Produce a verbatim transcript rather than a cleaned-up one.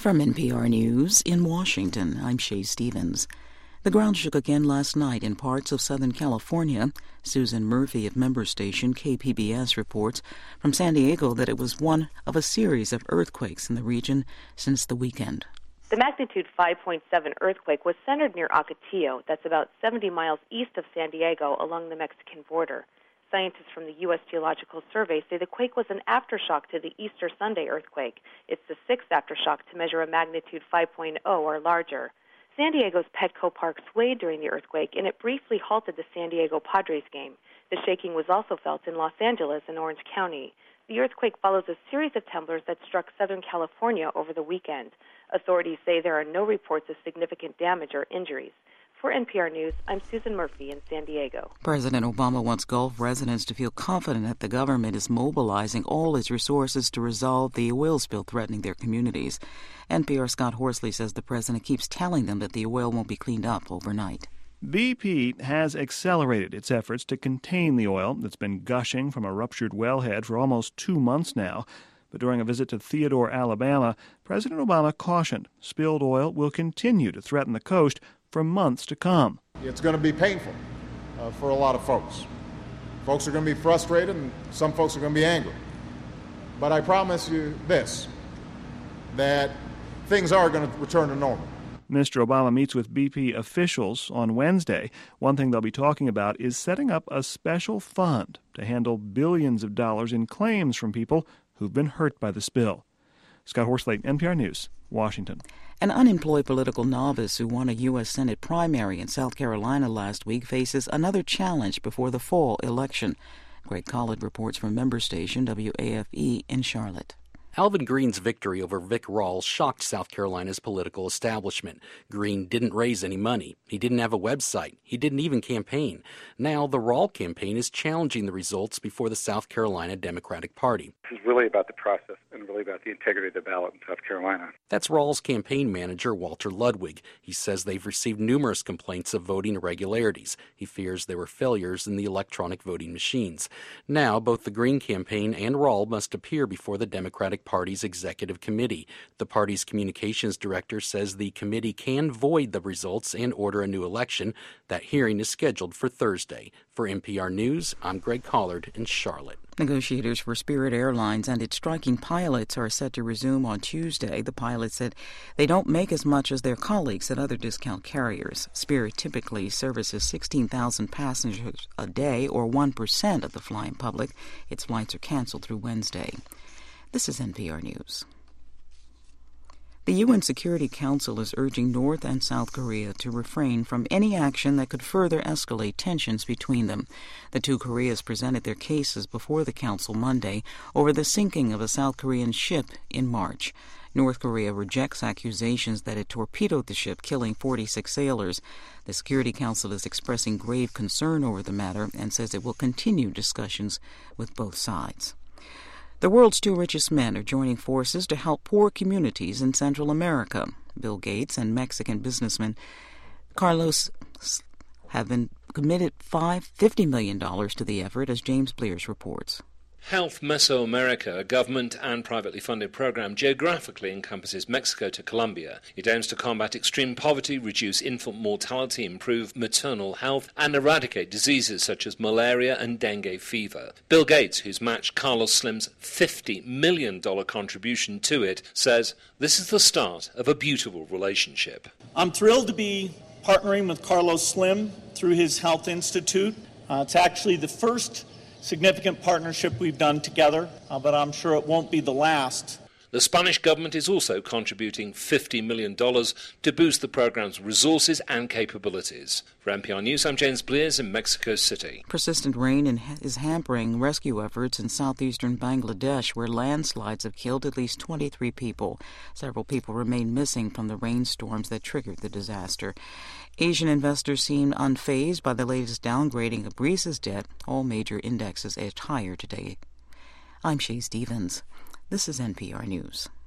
From N P R News in Washington, I'm Shay Stevens. The ground shook again last night in parts of Southern California. Susan Murphy of member station K P B S reports from San Diego that it was one of a series of earthquakes in the region since the weekend. The magnitude five point seven earthquake was centered near Ocotillo, that's about seventy miles east of San Diego along the Mexican border. Scientists from the U S Geological Survey say the quake was an aftershock to the Easter Sunday earthquake. It's the sixth aftershock to measure a magnitude five point oh or larger. San Diego's Petco Park swayed during the earthquake, and it briefly halted the San Diego Padres game. The shaking was also felt in Los Angeles and Orange County. The earthquake follows a series of tremors that struck Southern California over the weekend. Authorities say there are no reports of significant damage or injuries. For N P R News, I'm Susan Murphy in San Diego. President Obama wants Gulf residents to feel confident that the government is mobilizing all its resources to resolve the oil spill threatening their communities. N P R's Scott Horsley says the president keeps telling them that the oil won't be cleaned up overnight. B P has accelerated its efforts to contain the oil that's been gushing from a ruptured wellhead for almost two months now. But during a visit to Theodore, Alabama, President Obama cautioned spilled oil will continue to threaten the coast for months to come. It's going to be painful uh, for a lot of folks. Folks are going to be frustrated, and some folks are going to be angry. But I promise you this, that things are going to return to normal. Mister Obama meets with B P officials on Wednesday. One thing they'll be talking about is setting up a special fund to handle billions of dollars in claims from people who've been hurt by the spill. Scott Horsley, N P R News, Washington. An unemployed political novice who won a U S Senate primary in South Carolina last week faces another challenge before the fall election. Greg Collard reports from member station W A F E in Charlotte. Alvin Green's victory over Vic Rawls shocked South Carolina's political establishment. Green didn't raise any money. He didn't have a website. He didn't even campaign. Now the Rawls campaign is challenging the results before the South Carolina Democratic Party. This is really about the process and really about the integrity of the ballot in South Carolina. That's Rawls campaign manager Walter Ludwig. He says they've received numerous complaints of voting irregularities. He fears there were failures in the electronic voting machines. Now both the Green campaign and Rawls must appear before the Democratic Party's executive committee. The party's communications director says the committee can void the results and order a new election. That hearing is scheduled for Thursday. For N P R News, I'm Greg Collard in Charlotte. Negotiators for Spirit Airlines and its striking pilots are set to resume on Tuesday. The pilots said they don't make as much as their colleagues at other discount carriers. Spirit typically services sixteen thousand passengers a day, or one percent of the flying public. Its flights are canceled through Wednesday. This is N P R News. The U N Security Council is urging North and South Korea to refrain from any action that could further escalate tensions between them. The two Koreas presented their cases before the Council Monday over the sinking of a South Korean ship in March. North Korea rejects accusations that it torpedoed the ship, killing forty-six sailors. The Security Council is expressing grave concern over the matter and says it will continue discussions with both sides. The world's two richest men are joining forces to help poor communities in Central America. Bill Gates and Mexican businessman Carlos have been committed fifty million dollars to the effort, as James Blears reports. Health Mesoamerica, a government and privately funded program, geographically encompasses Mexico to Colombia. It aims to combat extreme poverty, reduce infant mortality, improve maternal health, and eradicate diseases such as malaria and dengue fever. Bill Gates, who's matched Carlos Slim's fifty million dollars contribution to it, says this is the start of a beautiful relationship. I'm thrilled to be partnering with Carlos Slim through his Health Institute. Uh, it's actually the first significant partnership we've done together, uh, but I'm sure it won't be the last. The Spanish government is also contributing fifty million dollars to boost the program's resources and capabilities. For N P R News, I'm James Blears in Mexico City. Persistent rain in, is hampering rescue efforts in southeastern Bangladesh, where landslides have killed at least twenty-three people. Several people remain missing from the rainstorms that triggered the disaster. Asian investors seem unfazed by the latest downgrading of Greece's debt. All major indexes edged higher today. I'm Shay Stevens. This is N P R News.